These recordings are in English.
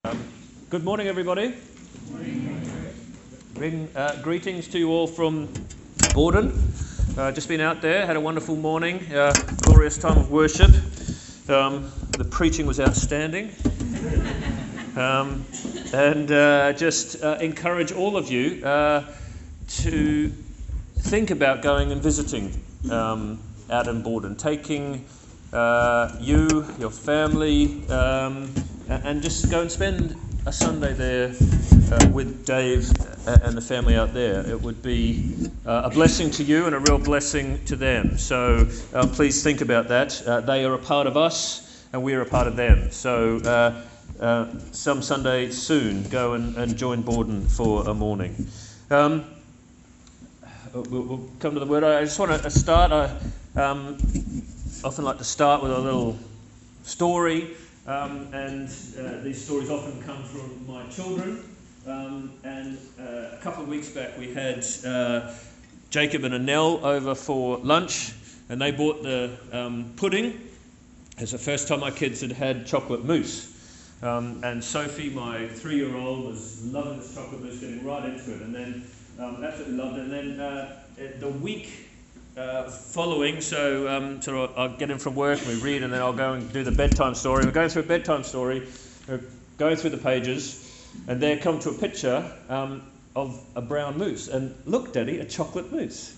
Good morning, everybody. Greetings to you all from Borden. Just been out there, had a wonderful morning, glorious time of worship. The preaching was outstanding. Just encourage all of you to think about going and visiting out in Borden, taking you, your family, and just go and spend a Sunday there with Dave and the family out there. It would be a blessing to you and a real blessing to them. So please think about that. They are a part of us and we are a part of them. So some Sunday soon, go and join Borden for a morning. We'll come to the word. I just want to start. I often like to start with a little story. These stories often come from my children. A couple of weeks back we had Jacob and Annelle over for lunch, and they bought the pudding. It's the first time my kids had had chocolate mousse. And Sophie, my 3-year-old, was loving this chocolate mousse, getting right into it, and then absolutely loved it. And then the week following, so I'll get in from work and we read, and then I'll go and do the bedtime story. We're going through a bedtime story, going through the pages, and there come to a picture of a brown mousse. And look, Daddy, a chocolate mousse.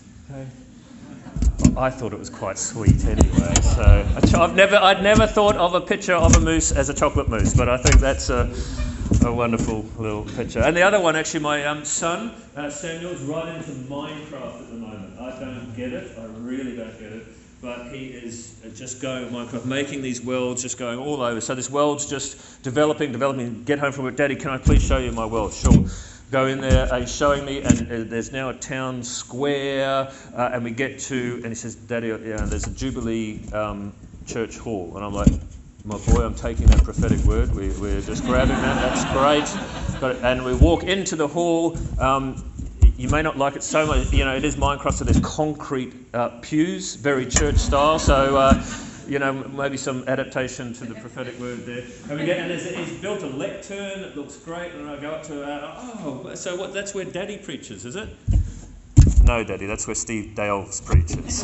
I thought it was quite sweet anyway. So I'd never thought of a picture of a mousse as a chocolate mousse, but I think that's a wonderful little picture. And the other one, actually, my son, Samuel's right into Minecraft at the moment. I don't get it. I really don't get it. But he is just going with Minecraft, making these worlds, just going all over. So this world's just developing. Get home from work. Daddy, can I please show you my world? Sure. Go in there, he's showing me, and there's now a town square, and we get to, and he says, Daddy, there's a Jubilee church hall. And I'm like, my boy, I'm taking that prophetic word. We're just grabbing that. That's great. And we walk into the hall. You may not like it so much. It is Minecraft, so there's concrete pews, very church style. So, maybe some adaptation to the prophetic word there. And he's built a lectern. It looks great. And I go up to so that's where Daddy preaches, is it? No, Daddy, that's where Steve Dales preaches.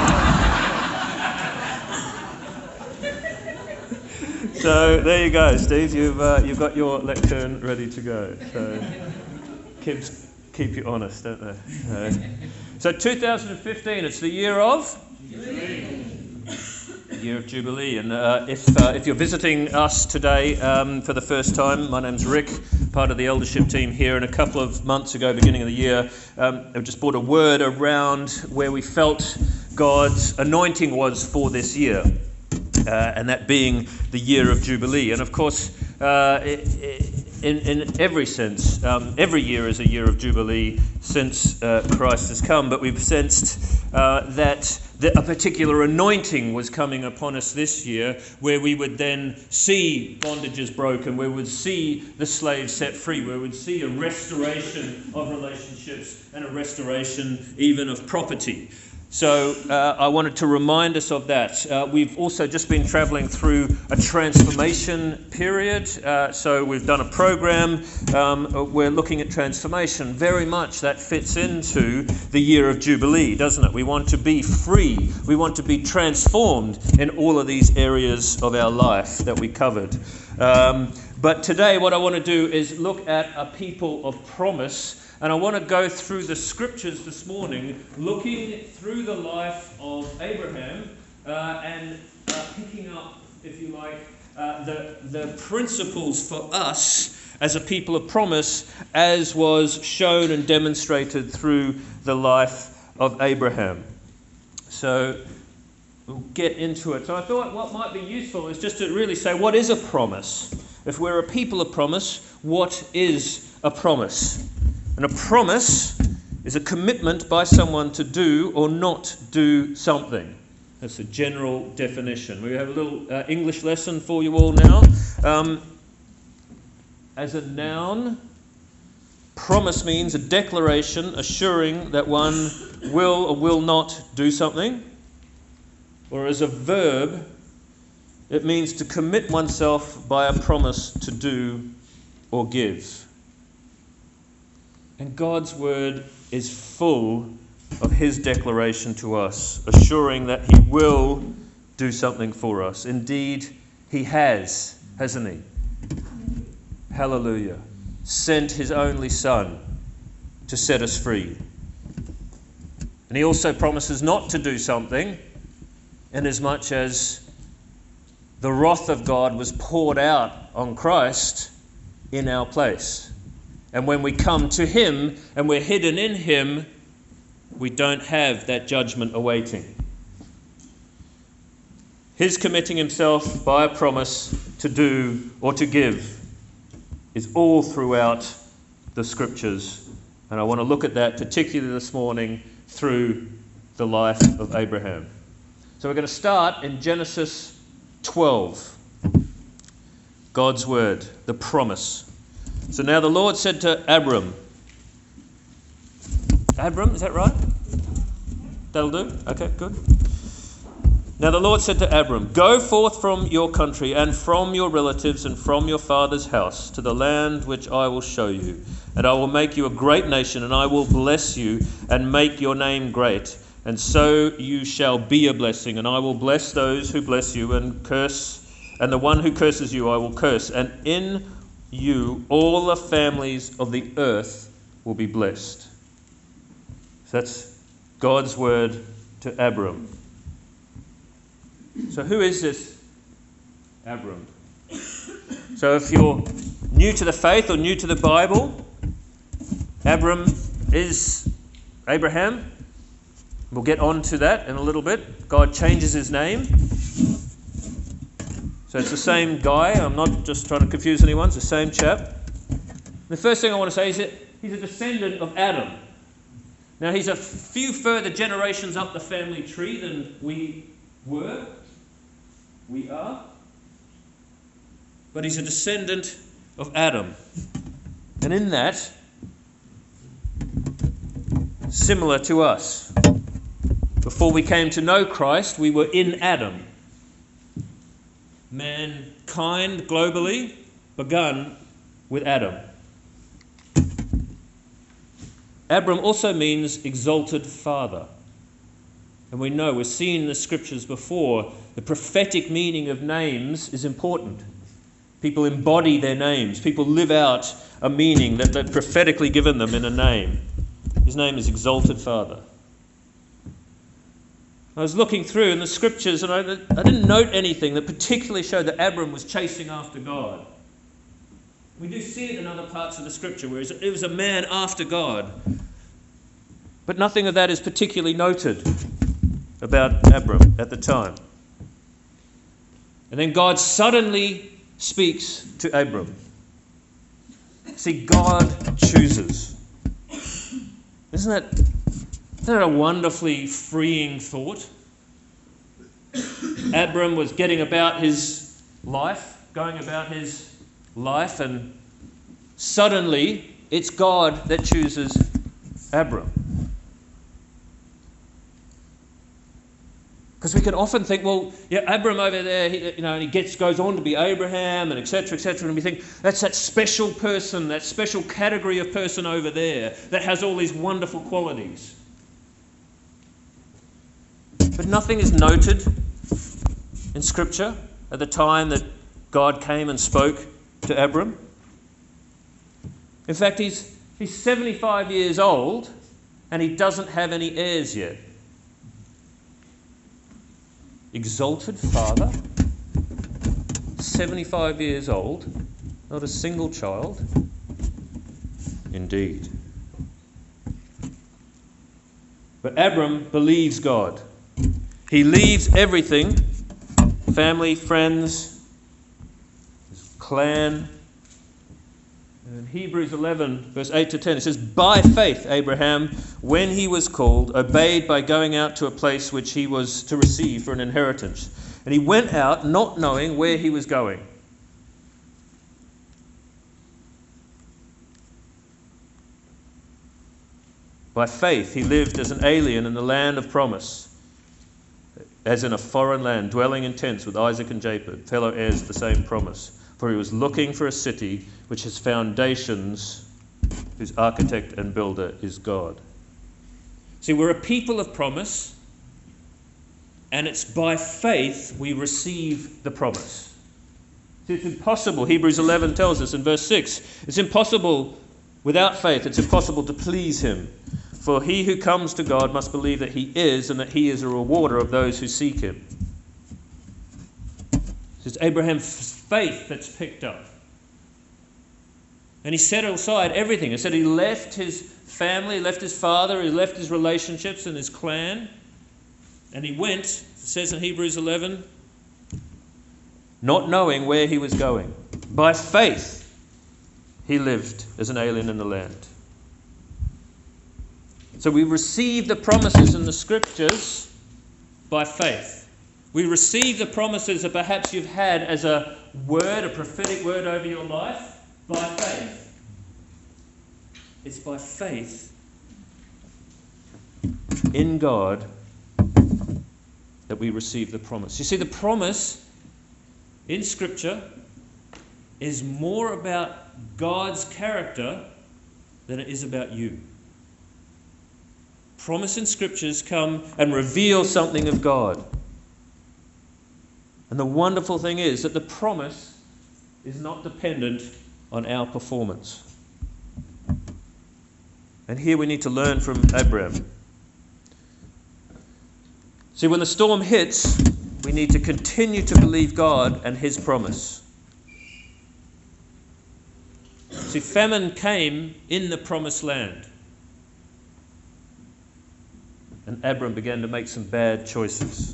So there you go, Steve. You've got your lectern ready to go. So kids keep you honest, don't they? So 2015, it's the year of Jubilee. Year of Jubilee. And if you're visiting us today for the first time, my name's Rick, part of the eldership team here. And a couple of months ago, beginning of the year, I just brought a word around where we felt God's anointing was for this year. And that being the year of Jubilee. And of course, in every sense, every year is a year of Jubilee since Christ has come. But we've sensed that a particular anointing was coming upon us this year, where we would then see bondages broken, where we would see the slaves set free, where we would see a restoration of relationships and a restoration even of property. So I wanted to remind us of that. We've also just been travelling through a transformation period. So we've done a program. We're looking at transformation. Very much that fits into the year of Jubilee, doesn't it? We want to be free. We want to be transformed in all of these areas of our life that we covered. But today what I want to do is look at a people of promise. And I want to go through the scriptures this morning, looking through the life of Abraham and picking up, if you like, the principles for us as a people of promise, as was shown and demonstrated through the life of Abraham. So we'll get into it. So I thought what might be useful is just to really say, what is a promise? If we're a people of promise, what is a promise? And a promise is a commitment by someone to do or not do something. That's a general definition. We have a little English lesson for you all now. As a noun, promise means a declaration assuring that one will or will not do something. Or as a verb, it means to commit oneself by a promise to do or give. And God's word is full of his declaration to us, assuring that he will do something for us. Indeed, he has, hasn't he? Hallelujah. Sent his only Son to set us free. And he also promises not to do something inasmuch as the wrath of God was poured out on Christ in our place. And when we come to him and we're hidden in him, we don't have that judgment awaiting. His committing himself by a promise to do or to give is all throughout the scriptures. And I want to look at that particularly this morning through the life of Abraham. So we're going to start in Genesis 12. God's word, the promise. So now the Lord said to Abram, is that right? That'll do? Okay, good. Now the Lord said to Abram, "Go forth from your country and from your relatives and from your father's house to the land which I will show you. And I will make you a great nation, and I will bless you and make your name great. And so you shall be a blessing. And I will bless those who bless you, and the one who curses you I will curse. And in you all the families of the earth will be blessed." So that's God's word to Abram. So who is this Abram? So if you're new to the faith or new to the Bible, Abram is Abraham. We'll get on to that in a little bit. God changes his name. So it's the same guy. I'm not just trying to confuse anyone. It's the same chap. The first thing I want to say is that he's a descendant of Adam. Now he's a few further generations up the family tree than we are. But he's a descendant of Adam. And in that, similar to us. Before we came to know Christ, we were in Adam. Mankind globally begun with Adam. Abram also means exalted father. And we know, we've seen in the scriptures before, the prophetic meaning of names is important. People embody their names. People live out a meaning that they've prophetically given them in a name. His name is exalted father. I was looking through in the scriptures and I didn't note anything that particularly showed that Abram was chasing after God. We do see it in other parts of the scripture where it was a man after God. But nothing of that is particularly noted about Abram at the time. And then God suddenly speaks to Abram. See, God chooses. Isn't that a wonderfully freeing thought? Abram was going about his life, and suddenly it's God that chooses Abram. Because we can often think, well, yeah, Abram over there, and he goes on to be Abraham, and etc., and we think that's that special person, that special category of person over there that has all these wonderful qualities. But nothing is noted in Scripture at the time that God came and spoke to Abram. In fact, he's 75 years old and he doesn't have any heirs yet. Exalted father, 75 years old, not a single child. Indeed. But Abram believes God. He leaves everything, family, friends, his clan. In Hebrews 11, verse 8 to 10, it says, "By faith Abraham, when he was called, obeyed by going out to a place which he was to receive for an inheritance. And he went out not knowing where he was going." By faith he lived as an alien in the land of promise, as in a foreign land, dwelling in tents with Isaac and Jacob, fellow heirs of the same promise. for he was looking for a city which has foundations, whose architect and builder is God. See, we're a people of promise, and it's by faith we receive the promise. See, it's impossible. Hebrews 11 tells us in verse 6, it's impossible without faith, it's impossible to please him. For he who comes to God must believe that he is, and that he is a rewarder of those who seek him. It's Abraham's faith that's picked up. And he set aside everything. It said he left his family, he left his father, he left his relationships and his clan. And he went, it says in Hebrews 11, not knowing where he was going. By faith, he lived as an alien in the land. So we receive the promises in the scriptures by faith. We receive the promises that perhaps you've had as a word, a prophetic word over your life, by faith. It's by faith in God that we receive the promise. You see, the promise in Scripture is more about God's character than it is about you. Promise in Scriptures come and reveal something of God. And the wonderful thing is that the promise is not dependent on our performance. And here we need to learn from Abraham. See, when the storm hits, we need to continue to believe God and his promise. See, famine came in the promised land. And Abram began to make some bad choices.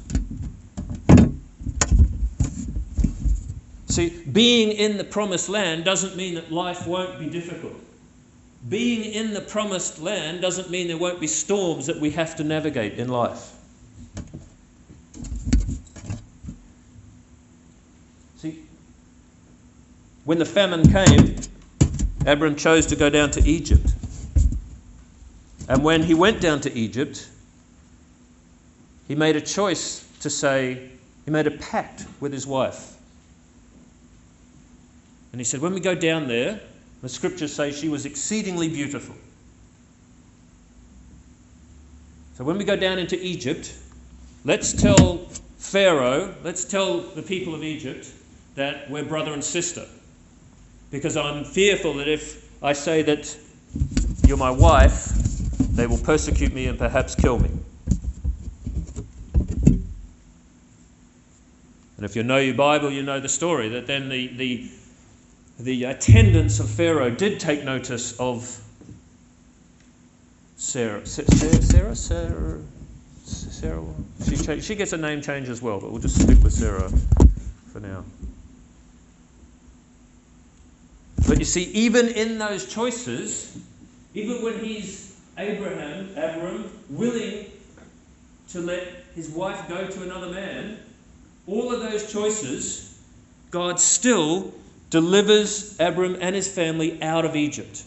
See, being in the promised land doesn't mean that life won't be difficult. Being in the promised land doesn't mean there won't be storms that we have to navigate in life. See, when the famine came, Abram chose to go down to Egypt. And when he went down to Egypt, he made a choice to say, he made a pact with his wife. And he said, when we go down there, the scriptures say she was exceedingly beautiful. So when we go down into Egypt, let's tell Pharaoh, let's tell the people of Egypt that we're brother and sister. Because I'm fearful that if I say that you're my wife, they will persecute me and perhaps kill me. And if you know your Bible, you know the story, that then the attendants of Pharaoh did take notice of Sarah. She gets a name change as well, but we'll just stick with Sarah for now. But you see, even in those choices, even when he's Abram, willing to let his wife go to another man, all of those choices, God still delivers Abram and his family out of Egypt.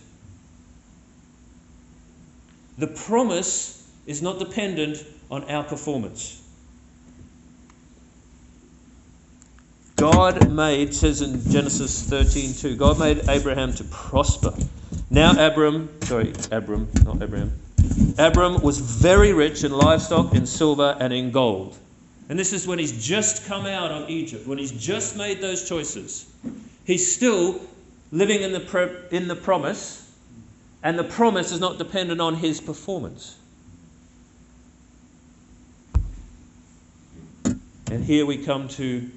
The promise is not dependent on our performance. God made, says in Genesis 13:2, God made Abraham to prosper. Now Abram was very rich in livestock, in silver, and in gold. And this is when he's just come out of Egypt, when he's just made those choices. He's still living in the promise, and the promise is not dependent on his performance. And here we come to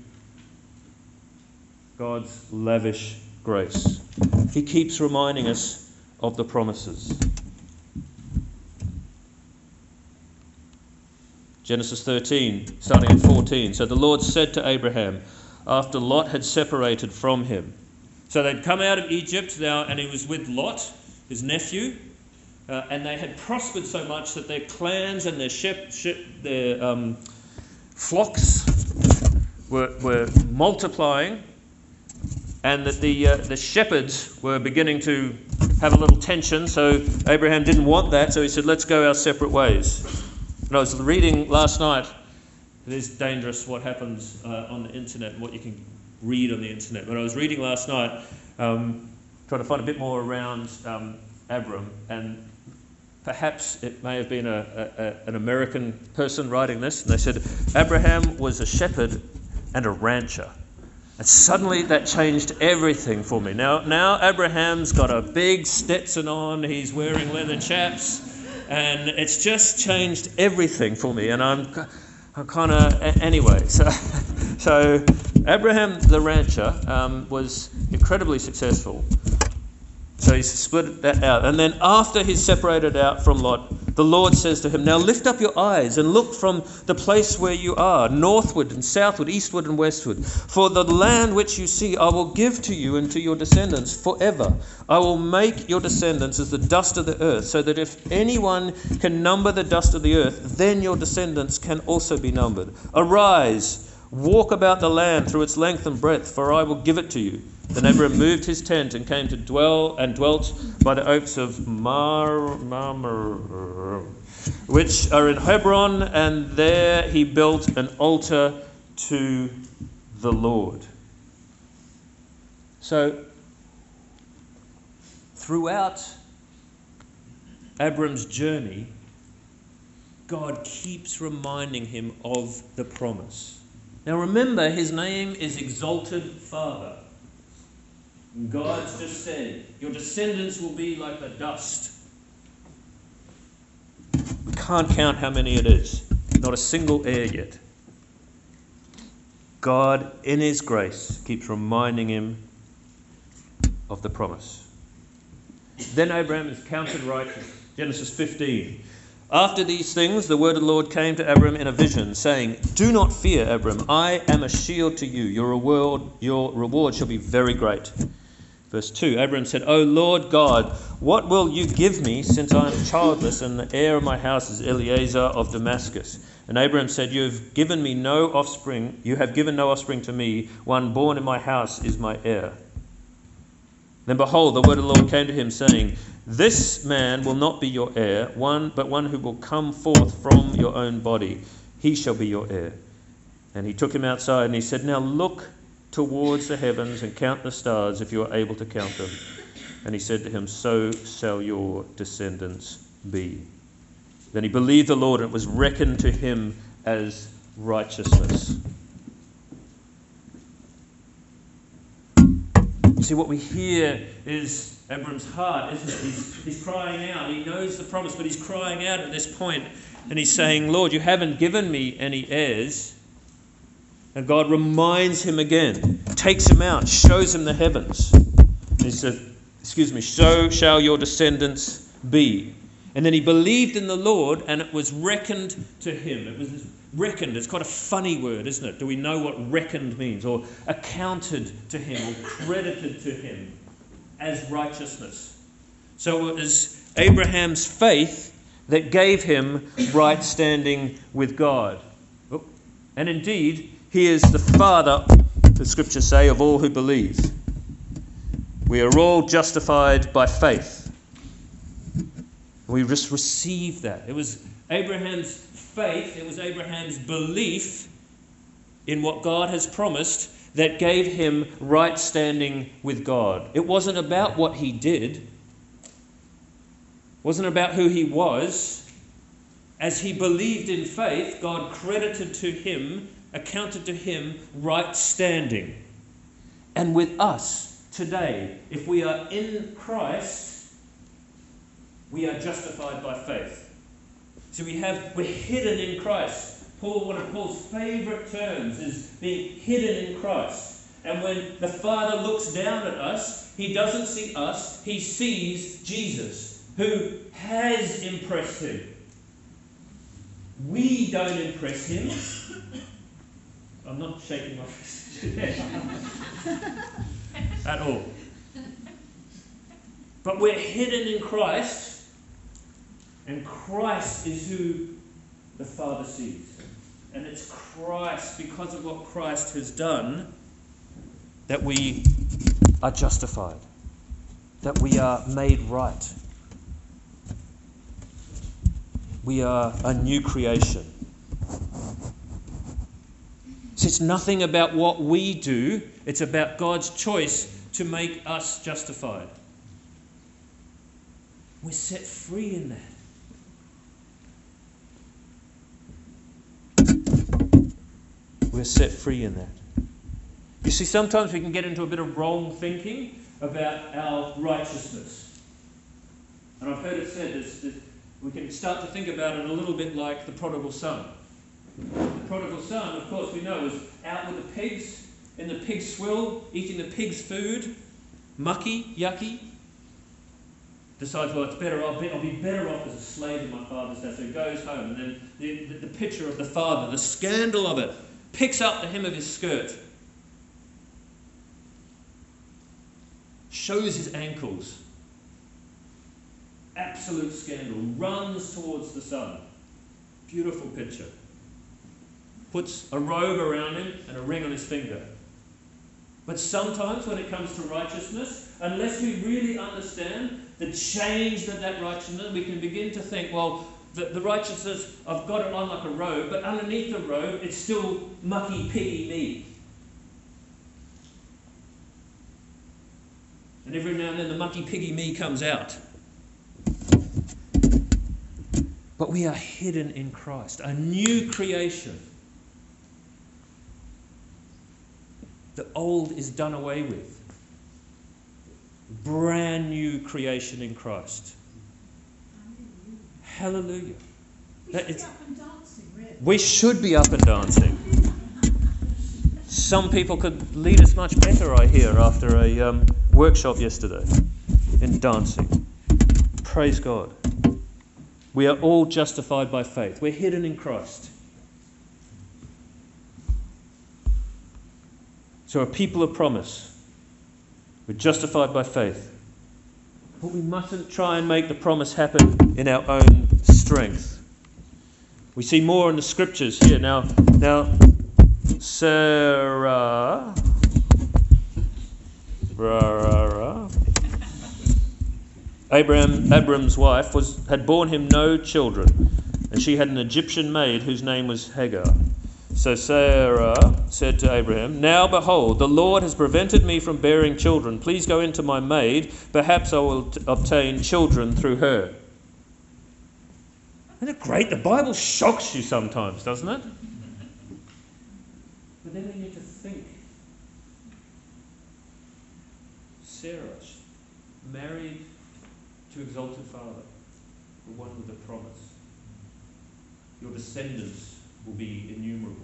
God's lavish grace. He keeps reminding us of the promises. Genesis 13, starting at 14. So the Lord said to Abraham, after Lot had separated from him. So they'd come out of Egypt now, and he was with Lot, his nephew, and they had prospered so much that their clans and their flocks were multiplying, and that the shepherds were beginning to have a little tension. So Abraham didn't want that, so he said, let's go our separate ways. And I was reading last night, it is dangerous what happens on the internet and what you can read on the internet. But I was reading last night, trying to find a bit more around Abram, and perhaps it may have been an American person writing this, and they said Abraham was a shepherd and a rancher. And suddenly that changed everything for me. Now Abraham's got a big Stetson on, he's wearing leather chaps, and it's just changed everything for me. And I'm kind of, anyway, so Abraham the rancher was incredibly successful. So he's split that out. And then after he's separated out from Lot, the Lord says to him, "Now lift up your eyes and look from the place where you are, northward and southward, eastward and westward. For the land which you see I will give to you and to your descendants forever. I will make your descendants as the dust of the earth, so that if anyone can number the dust of the earth, then your descendants can also be numbered. Arise, walk about the land through its length and breadth, for I will give it to you." Then Abraham moved his tent and came to dwelt by the oaks of Mamre, which are in Hebron, and there he built an altar to the Lord. So, throughout Abram's journey, God keeps reminding him of the promise. Now remember, his name is Exalted Father. God's just said, your descendants will be like the dust. We can't count how many it is. Not a single heir yet. God, in his grace, keeps reminding him of the promise. Then Abraham is counted righteous. Genesis 15. After these things, the word of the Lord came to Abram in a vision, saying, "Do not fear, Abram. I am a shield to you. Your reward shall be very great." Verse 2, Abram said, "O Lord God, what will you give me, since I am childless, and the heir of my house is Eliezer of Damascus?" And Abram said, You have given no offspring to me. One born in my house is my heir. Then behold, the word of the Lord came to him, saying, "This man will not be your heir, but one who will come forth from your own body. He shall be your heir." And he took him outside, and he said, "Now look towards the heavens and count the stars, if you are able to count them." And he said to him, "So shall your descendants be." Then he believed the Lord, and it was reckoned to him as righteousness. You see, what we hear is Abram's heart, isn't it? He's crying out. He knows the promise, but he's crying out at this point, and he's saying, "Lord, you haven't given me any heirs." And God reminds him again, takes him out, shows him the heavens. And he said, "So shall your descendants be." And then he believed in the Lord, and it was reckoned to him. It was reckoned. It's quite a funny word, isn't it? Do we know what reckoned means? Or accounted to him, or credited to him as righteousness. So it was Abraham's faith that gave him right standing with God. And indeed, he is the father, the scriptures say, of all who believe. We are all justified by faith. We just received that. It was Abraham's faith, it was Abraham's belief in what God has promised that gave him right standing with God. It wasn't about what he did. It wasn't about who he was. As he believed in faith, God credited to him, accounted to him right standing. And with us today, if we are in Christ, we are justified by faith. So we're hidden in Christ. One of Paul's favourite terms is being hidden in Christ. And when the Father looks down at us, he doesn't see us, he sees Jesus, who has impressed him. We don't impress him. I'm not shaking my fist at all. But we're hidden in Christ, and Christ is who the Father sees. And it's Christ, because of what Christ has done, that we are justified, that we are made right. We are a new creation. So it's nothing about what we do. It's about God's choice to make us justified. We're set free in that. We're set free in that. You see, sometimes we can get into a bit of wrong thinking about our righteousness. And I've heard it said that we can start to think about it a little bit like the prodigal son. The prodigal son, of course, we know, was out with the pigs, in the pig swill, eating the pig's food, mucky, yucky. Decides, well, it's better. I'll be better off as a slave in my father's house. So he goes home, and then the picture of the father, the scandal of it, picks up the hem of his skirt, shows his ankles. Absolute scandal. Runs towards the son. Beautiful picture. Puts a robe around him and a ring on his finger. But sometimes when it comes to righteousness, unless we really understand the change that righteousness, we can begin to think, well, the righteousness, I've got it on like a robe, but underneath the robe, it's still mucky, piggy me. And every now and then the mucky, piggy me comes out. But we are hidden in Christ, a new creation. The old is done away with. Brand new creation in Christ. Hallelujah. We should be up and dancing, really. We should be up and dancing. Some people could lead us much better, I hear, after a workshop yesterday in dancing. Praise God. We are all justified by faith. We're hidden in Christ. So a people of promise. We're justified by faith. But we mustn't try and make the promise happen in our own strength. We see more in the scriptures here. Now Sarah, Abram's wife, had borne him no children, and she had an Egyptian maid whose name was Hagar. So Sarah said to Abraham, "Now behold, the Lord has prevented me from bearing children. Please go into my maid. Perhaps I will obtain children through her." Isn't it great? The Bible shocks you sometimes, doesn't it? But then we need to think. Sarah, married to exalted father, the one with the promise. Your descendants will be innumerable.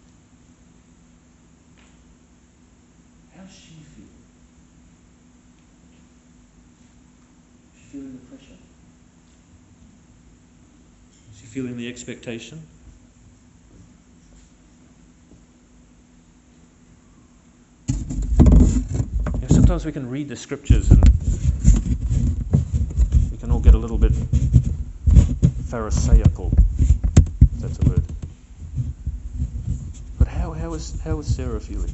How's she feel? Is she feeling the pressure? Is she feeling the expectation? Sometimes we can read the scriptures and we can all get a little bit pharisaical, if that's a word. But how is Sarah feeling?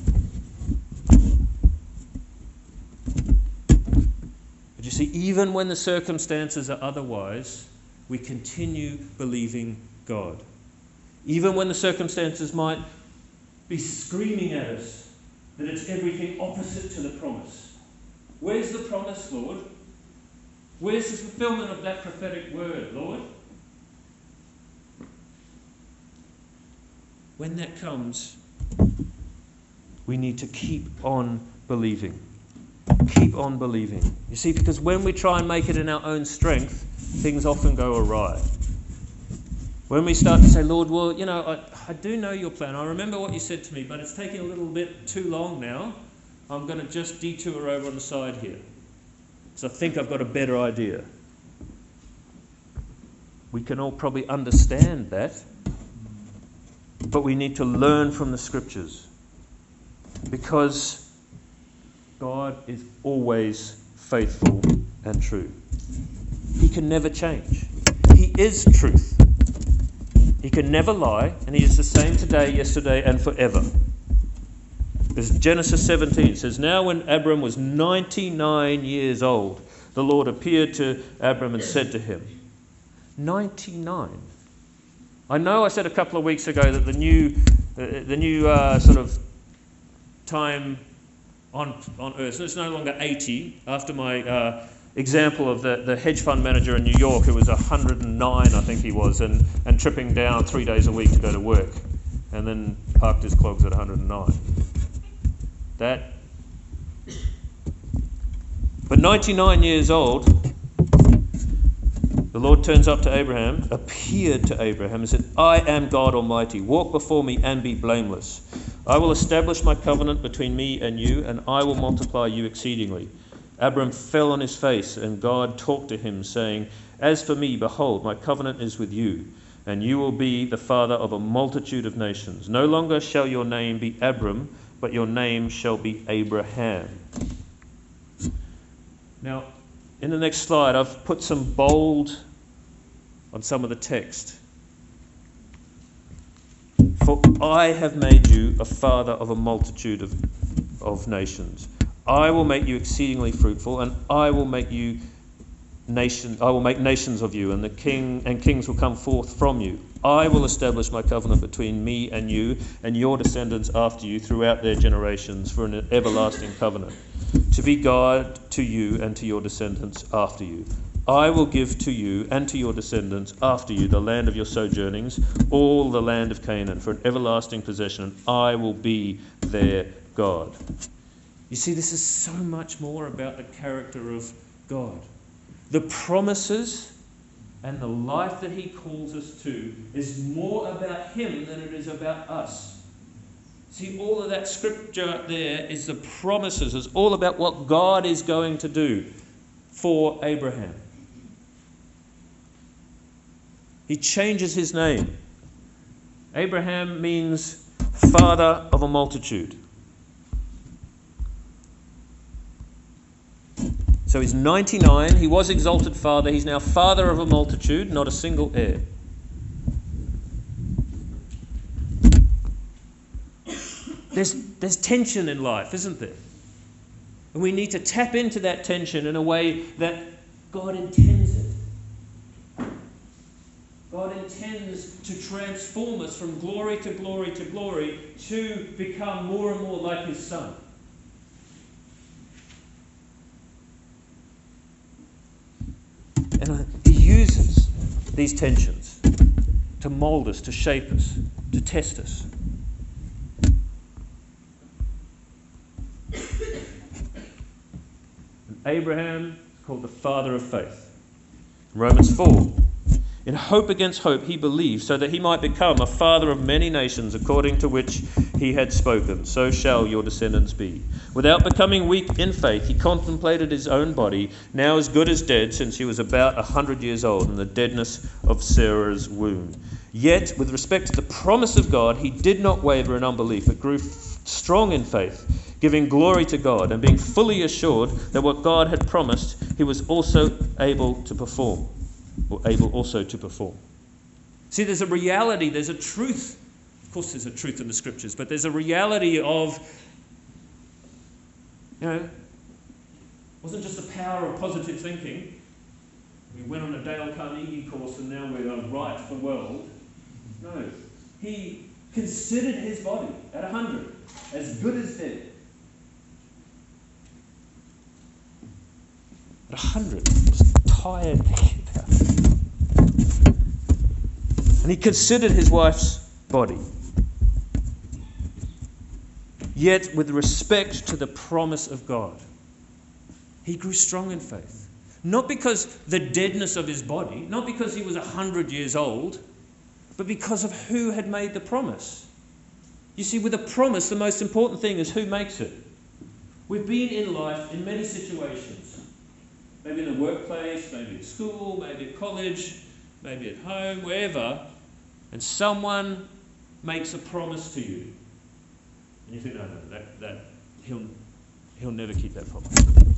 But you see, even when the circumstances are otherwise, we continue believing God. Even when the circumstances might be screaming at us that it's everything opposite to the promise. Where's the promise, Lord? Where's the fulfillment of that prophetic word, Lord? When that comes, we need to keep on believing. Keep on believing. You see, because when we try and make it in our own strength, things often go awry. When we start to say, Lord, well, I do know your plan. I remember what you said to me, but it's taking a little bit too long now. I'm going to just detour over on the side here. So I think I've got a better idea. We can all probably understand that, but we need to learn from the scriptures, because God is always faithful and true. He can never change. He is truth. He can never lie, and he is the same today, yesterday, and forever. As Genesis 17 says, "Now when Abram was 99 years old, the Lord appeared to Abram and said to him," 99. I know I said a couple of weeks ago that the New the new sort of time on Earth. So it's no longer 80. After my example of the hedge fund manager in New York, who was 109, I think he was, and tripping down 3 days a week to go to work, and then parked his clogs at 109. But 99 years old, the Lord turns up to Abraham, appeared to Abraham, and said, I am God Almighty. Walk before me and be blameless. I will establish my covenant between me and you, and I will multiply you exceedingly. Abram fell on his face, and God talked to him, saying, As for me, behold, my covenant is with you, and you will be the father of a multitude of nations. No longer shall your name be Abram, but your name shall be Abraham. Now, in the next slide, I've put some bold on some of the text. For I have made you a father of a multitude of nations. I will make you exceedingly fruitful, and I will make nations of you, and kings will come forth from you. I will establish my covenant between me and you and your descendants after you throughout their generations for an everlasting covenant, to be God to you and to your descendants after you. I will give to you and to your descendants after you the land of your sojournings, all the land of Canaan, for an everlasting possession, and I will be their God. You see, this is so much more about the character of God. The promises and the life that he calls us to is more about him than it is about us. See, all of that scripture there is the promises. It's all about what God is going to do for Abraham. He changes his name. Abraham means father of a multitude. So he's 99. He was exalted father. He's now father of a multitude, not a single heir. There's tension in life, isn't there? And we need to tap into that tension in a way that God intends it. God intends to transform us from glory to glory to glory to become more and more like his Son. And he uses these tensions to mold us, to shape us, to test us. And Abraham is called the father of faith. Romans 4. In hope against hope he believed, so that he might become a father of many nations, according to which he had spoken. So shall your descendants be. Without becoming weak in faith, he contemplated his own body, now as good as dead, since he was about 100 years old, in the deadness of Sarah's womb. Yet, with respect to the promise of God, he did not waver in unbelief, but grew strong in faith, giving glory to God, and being fully assured that what God had promised, he was also able to perform. See, there's a reality, there's a truth. Of course, there's a truth in the scriptures, but there's a reality of, it wasn't just the power of positive thinking. We went on a Dale Carnegie course and now we're on right for world. No, he considered his body at 100 as good as dead. At 100, just tired. And he considered his wife's body. Yet, with respect to the promise of God, he grew strong in faith. Not because the deadness of his body, not because he was 100 years old, but because of who had made the promise. You see, with a promise, the most important thing is who makes it. We've been in life in many situations. Maybe in the workplace, maybe at school, maybe at college, maybe at home, wherever, and someone makes a promise to you. And you think, no, that he'll never keep that promise.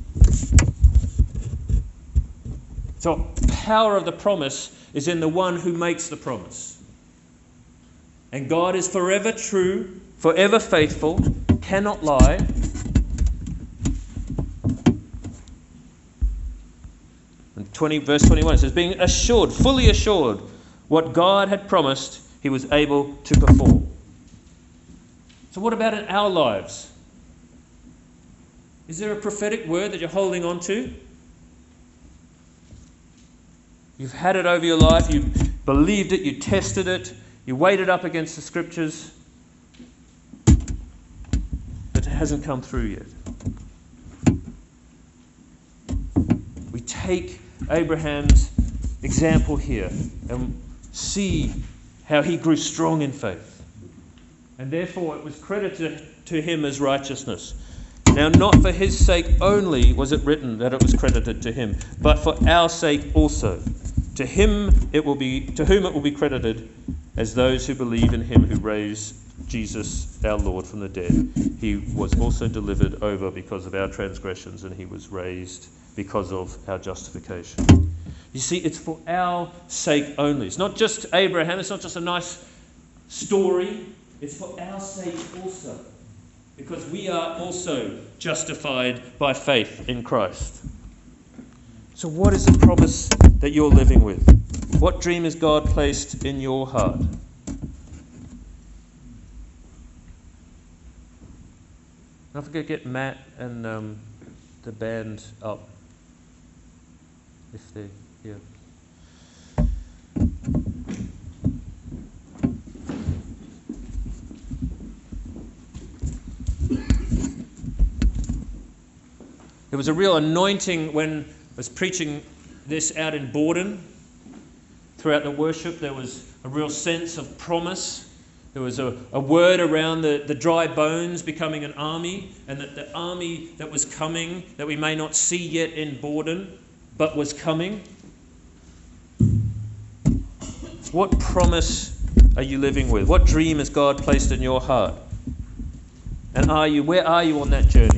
So the power of the promise is in the one who makes the promise. And God is forever true, forever faithful, cannot lie. And verse 21, it says, being assured, fully assured, what God had promised, he was able to perform. So what about in our lives? Is there a prophetic word that you're holding on to? You've had it over your life, you believed it, you tested it, you weighed it up against the scriptures, but it hasn't come through yet. We take Abraham's example here and see how he grew strong in faith. And therefore it was credited to him as righteousness. Now, not for his sake only was it written that it was credited to him, but for our sake also. To whom it will be credited as those who believe in him who raised Jesus our Lord from the dead. He was also delivered over because of our transgressions, and he was raised because of our justification. You see, it's for our sake only. It's not just Abraham, it's not just a nice story, it's for our sake also. Because we are also justified by faith in Christ. So what is the promise that you're living with? What dream has God placed in your heart? Don't forget to get Matt and the band up, if they're here. There was a real anointing when I was preaching this out in Borden. Throughout the worship, there was a real sense of promise. There was a word around the dry bones becoming an army, and that the army that was coming, that we may not see yet in Borden, but was coming. What promise are you living with? What dream has God placed in your heart? And where are you on that journey?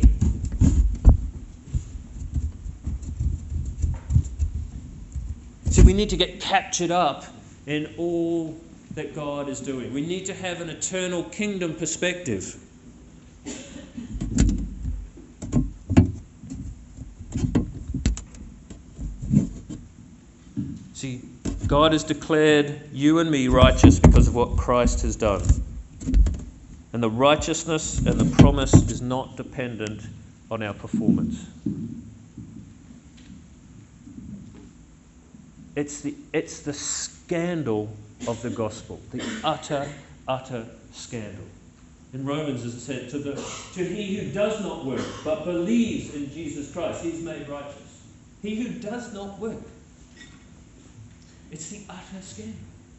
See, we need to get captured up in all that God is doing. We need to have an eternal kingdom perspective. See, God has declared you and me righteous because of what Christ has done. And the righteousness and the promise is not dependent on our performance. It's the scandal of the gospel, the utter scandal. In Romans, as it said, to he who does not work but believes in Jesus Christ, he's made righteous. He who does not work. It's the utter scandal.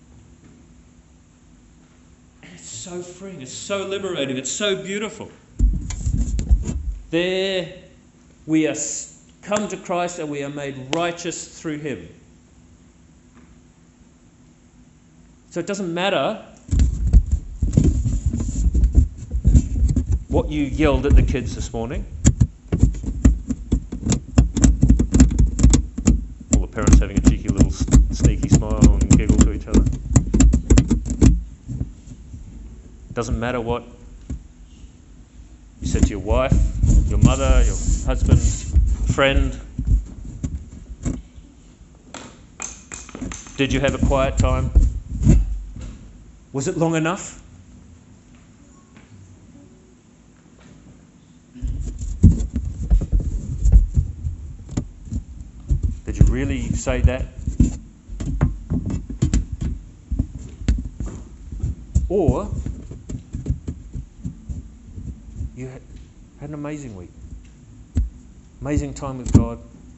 And it's so freeing, it's so liberating, it's so beautiful. There we are come to Christ and we are made righteous through him. So it doesn't matter what you yelled at the kids this morning. All the parents having a cheeky little sneaky smile and giggle to each other. It doesn't matter what you said to your wife, your mother, your husband, friend. Did you have a quiet time? Was it long enough? Did you really say that? Or you had an amazing week, amazing time with God,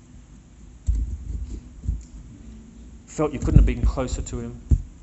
felt you couldn't have been closer to him.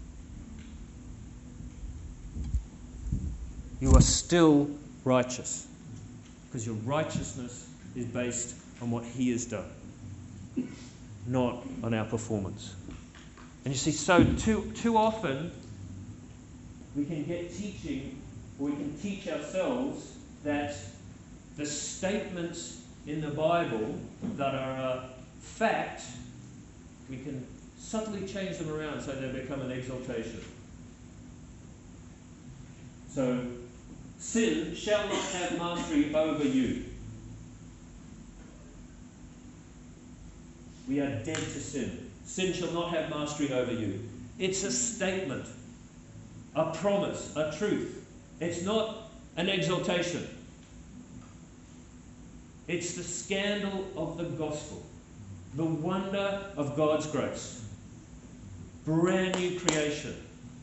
You are still righteous because your righteousness is based on what he has done, not on our performance. And you see, so too often we can get teaching, or we can teach ourselves that the statements in the Bible that are a fact, we can subtly change them around so they become an exaltation. So, sin shall not have mastery over you. We are dead to sin. Sin shall not have mastery over you. It's a statement, a promise, a truth. It's not an exaltation. It's the scandal of the gospel, the wonder of God's grace. Brand new creation.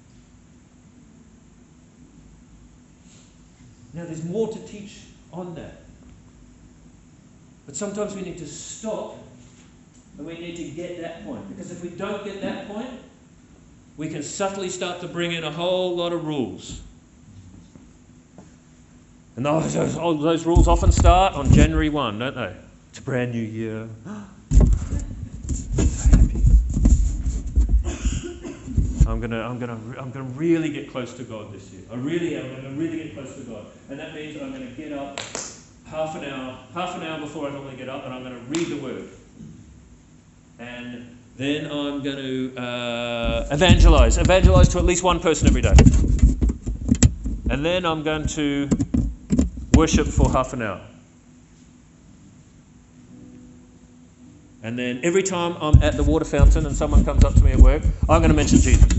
Now there's more to teach on that. But sometimes we need to stop and we need to get that point. Because if we don't get that point, we can subtly start to bring in a whole lot of rules. And those rules often start on January 1, don't they? It's a brand new year. So happy. I'm gonna really get close to God this year. I really am. I'm gonna really get close to God. And that means I'm gonna get up half an hour before I normally get up, and I'm gonna read the Word. And then I'm going to evangelize to at least one person every day. And then I'm going to worship for half an hour. And then every time I'm at the water fountain and someone comes up to me at work, I'm going to mention Jesus.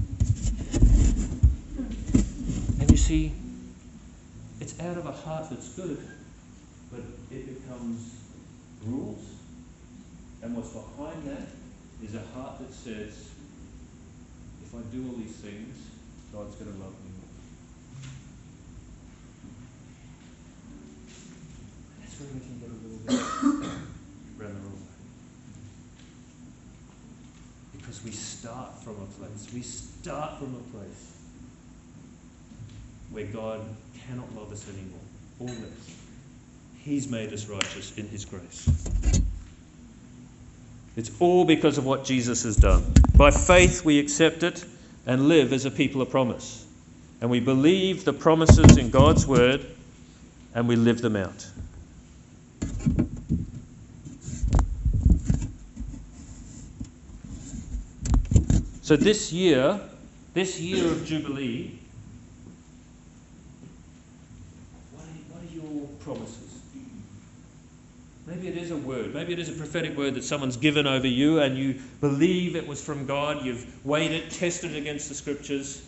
And you see, it's out of a heart that's good, but it becomes rules. And what's behind that is a heart that says, if I do all these things, God's going to love me more. That's where we can get a little bit around the wrong way. Because we start from a place. We start from a place where God cannot love us anymore, or less. He's made us righteous in His grace. It's all because of what Jesus has done. By faith we accept it and live as a people of promise. And we believe the promises in God's word and we live them out. So this year of Jubilee, what are your promises? Maybe it is a word. Maybe it is a prophetic word that someone's given over you and you believe it was from God. You've weighed it, tested it against the scriptures.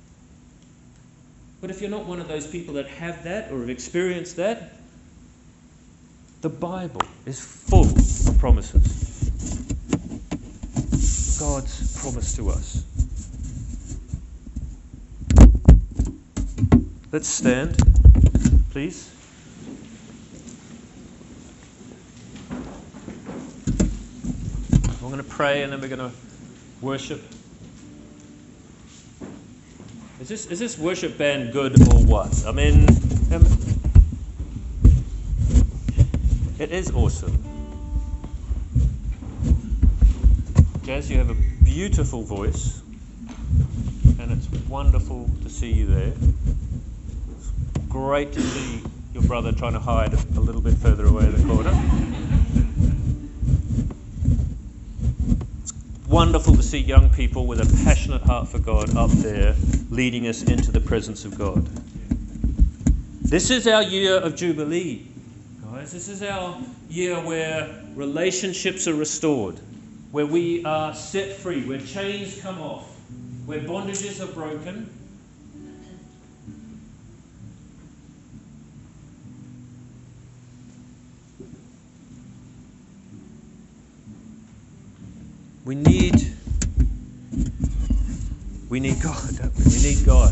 But if you're not one of those people that have that or have experienced that, the Bible is full of promises. God's promise to us. Let's stand, please. We're going to pray and then we're going to worship. Is this worship band good or what? I mean, it is awesome. Jazz, you have a beautiful voice and it's wonderful to see you there. It's great to see your brother trying to hide a little bit further away in the corner. Wonderful to see young people with a passionate heart for God up there leading us into the presence of God. This is our year of Jubilee, guys. This is our year where relationships are restored, where we are set free, where chains come off, where bondages are broken. We need God, don't we? We need God.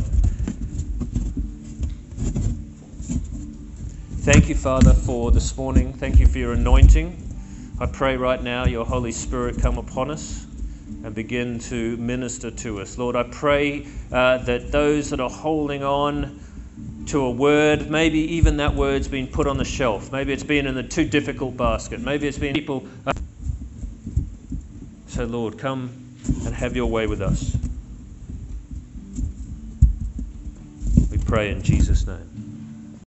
Thank you, Father, for this morning. Thank you for your anointing. I pray right now your Holy Spirit come upon us and begin to minister to us. Lord, I pray that those that are holding on to a word, maybe even that word's been put on the shelf. Maybe it's been in the too difficult basket. Maybe it's been people... So Lord, come and have your way with us. We pray in Jesus' name.